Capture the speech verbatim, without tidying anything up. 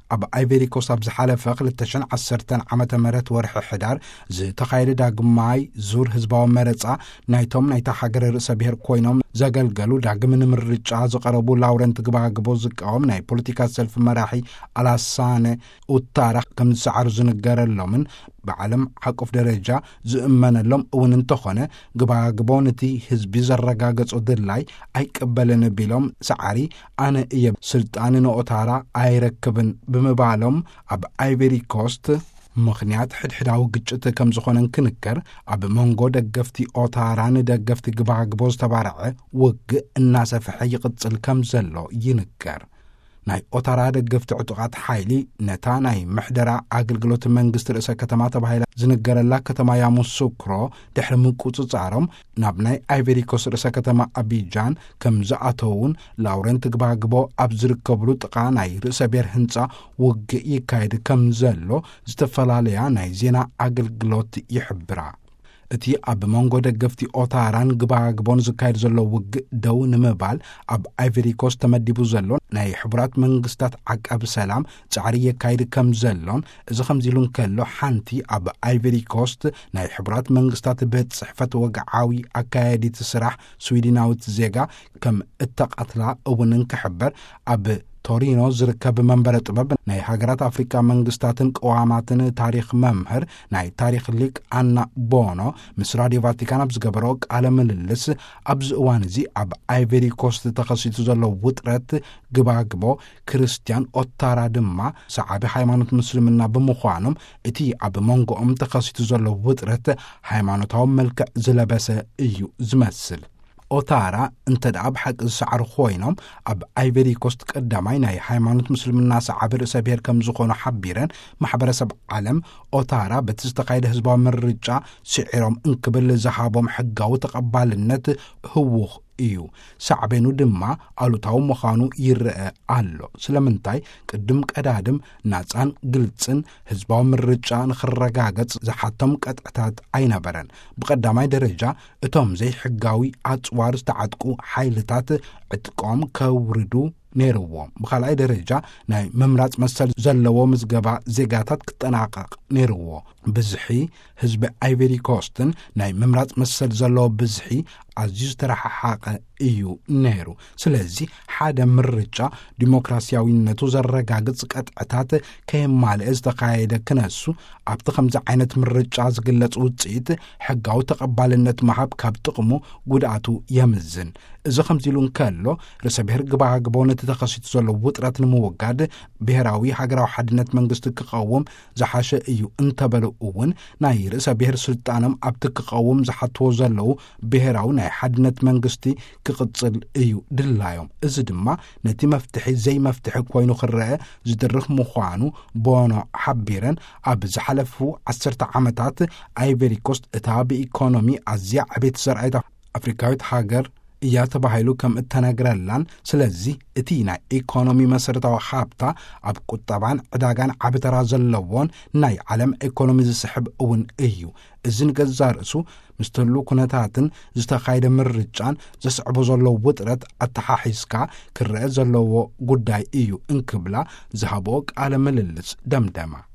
ኣብ ኣይቨሪ ኮስት ኣብ ዝሓለፈ ክልተ ሽሕን ዓሰርተን ዓመተ ምህረት ወርሒ ሕዳር ዝተኻየደ ዳግማይ ዙር ህዝባዊ መረፃ ናይቶም ናይታ ሃገር ርእሰ ብሔር ኮይኖም ዘገልገሉ ዳግም ንምርጫ ዝቐረቡ ላውረንት ግባግቦ ዝቃወም ናይ ፖለቲካ ሰልፊ መራሒ አላሳነ ኡታራ ከም ዝሰዓሩ ዝንገረሎምን ብዓለም ሓቆፍ ደረጃ ዝእመነሎም እውን እንተኾነ ግባግቦ ነቲ ህዝቢ ዘረጋገጾ ድላይ ኣይቀበልን ቢሎም ሰዓሪ ኣነ እየ ስልጣን ንኦታራ ኣይረክብን ብምባሎም ኣብ ኣይቨሪ ኮስት ምኽንያት ሕድሕዳዊ ግጭት ከም ዝኾነን ክንከር ኣብ መንጎ ደገፍቲ ኦታራን ደገፍቲ ግባግቦ ዝተባርዐ ውግእ እናሰፍሐ ይቕጽል ከም ዘሎ ይንገር። ናይ ኦታራ ደገፍቲ ዕጡቓት ሓይሊ ነታ ናይ ምሕደራ ኣገልግሎት መንግስቲ ርእሰ ከተማ ተባሂላ ዝንገረላ ከተማ ያሙሱክሮ ድሕሪ ምቁፅጻሮም ናብ ናይ ኣይቨሪ ኮስት ርእሰ ከተማ አቢጃን ከም ዝኣተውን ላውረንት ግባግቦ ኣብ ዝርከብሉ ጥቓ ናይ ርእሰ ብሔር ህንፃ ውግእ ይካየድ ከም ዘሎ ዝተፈላለያ ናይ ዜና ኣገልግሎት ይሕብራ። እቲ ኣብ መንጎ ደገፍቲ ኦታራን ግባግቦን ዝካየድ ዘሎ ውግእ ደው ንምባል ኣብ ኣይቨሪ ኮስት ተመዲቡ ዘሎ ናይ ሕቡራት መንግስታት ዓቃቢ ሰላም ጻዕሪ የካይድ ከም ዘሎን እዚ ከምዚ ኢሉ ከሎ ሓንቲ ኣብ ኣይቨሪ ኮስት ናይ ሕቡራት መንግስታት ቤት ጽሕፈት ወግዓዊ ኣካየዲት ስራሕ ስዊድናዊት ዜጋ ከም እተቃትላ እውን ክሕበር ኣብ ቶሪኖ ዝርከብ መንበረ ጥበብ ናይ ሃገራት ኣፍሪካ መንግስታትን ቀዋማትን ታሪክ መምህር ናይ ታሪክ ሊቅ ኣና ቦኖ ምስ ራድዮ ቫቲካን ኣብ ዝገበሮ ቃለ ምልልስ ኣብዚ እዋን እዚ ኣብ ኣይቨሪ ኮስት ተኸሲቱ ዘሎ ውጥረት ግባግቦ ክርስቲያን ኦታራ ድማ ሰዓቢ ሃይማኖት ምስልምና ብምዃኖም እቲ ኣብ መንጎኦም ተኸሲቱ ዘሎ ውጥረት ሃይማኖታዊ መልክዕ ዝለበሰ እዩ ዝመስል። ኦታራ እንተ ደኣ ብሓቂ ዝሰዓሩ ኮይኖም ኣብ ኣይቨሪ ኮስት ቀዳማይ ናይ ሃይማኖት ምስልምና ሰዓቢ ርእሰ ብሔር ከም ዝኾኑ ሓቢረን ማሕበረሰብ ዓለም ኦታራ በቲ ዝተኻየደ ህዝባዊ ምርጫ ስዒሮም እንክብል ዝሃቦም ሕጋዊ ተቐባልነት ህውኽ እዩ። ሳዕቤኑ ድማ ኣሉታዊ ምዃኑ ይርአ ኣሎ። ስለምንታይ ቅድም ቀዳድም ናፃን ግልፅን ህዝባዊ ምርጫ ንኽረጋገጽ ዝሓቶም ቀጥዕታት ኣይነበረን። ብቐዳማይ ደረጃ እቶም ዘይሕጋዊ ኣጽዋር ዝተዓጥቁ ሓይልታት ዕጥቆም ከውርዱ ነይርዎም። ብኻልኣይ ደረጃ ናይ ምምራጽ መሰል ዘለዎ ምዝገባ ዜጋታት ክጠናቀቕ ነይርዎ። ብዝሒ ህዝቢ ኣይቨሪ ኮስትን ናይ ምምራጽ መሰል ዘለዎ ብዝሒ ኣዝዩ ዝተረሓሓቐ እዩ ነይሩ። ስለዚ ሓደ ምርጫ ዲሞክራሲያዊነቱ ዘረጋግጽ ቀጥዕታት ከየማልአ ዝተኻየደ ክነሱ ኣብቲ ከምዚ ዓይነት ምርጫ ዝግለጽ ውፅኢት ሕጋዊ ተቐባልነት መሃብ ካብ ጥቕሙ ጉድኣቱ የምዝን። እዚ ከምዚ ኢሉ እንከሎ ርእሰ ብሔር ግባግቦ ነቲ ተኸሲቱ ዘሎ ውጥረት ንምውጋድ ብሔራዊ ሃገራዊ ሓድነት መንግስቲ ክቐውም ዝሓሸ እዩ እንተበሉ እውን ናይ ርእሰ ብሔር ስልጣኖም ኣብቲ ክቐውም ዝሓትዎ ዘለዉ ብሔራዊ ናይ ሓድነት መንግስቲ ክቕጽል እዩ ድላዮም። እዚ ድማ ነቲ መፍትሒ ዘይ መፍትሒ ኮይኑ ክረአ ዝድርኽ ምዃኑ ቦኖ ሓቢረን ኣብ ዝሓለፉ ዓሰርተ ዓመታት ኣይቨሪ ኮስት እታ ብኢኮኖሚ ኣዝያ ዕቤት ዘርአየት ኣፍሪካዊት ሃገር እያ ተባሂሉ ከም እተነግረላን ስለዚ እቲ ናይ ኢኮኖሚ መሰረታዊ ሃብታ ኣብ ቁጠባን ዕዳጋን ዓብተራ ዘለዎን ናይ ዓለም ኢኮኖሚ ዝስሕብ እውን እዩ። እዚ ንገዛ ርእሱ ምስተሉ ኩነታትን ዝተኻየደ ምርጫን ዘስዕቦ ዘሎ ውጥረት ኣተሓሒዝካ ክረአ ዘለዎ ጉዳይ እዩ እንክብላ ዝሃቦ ቃለ ምልልስ ደምደማ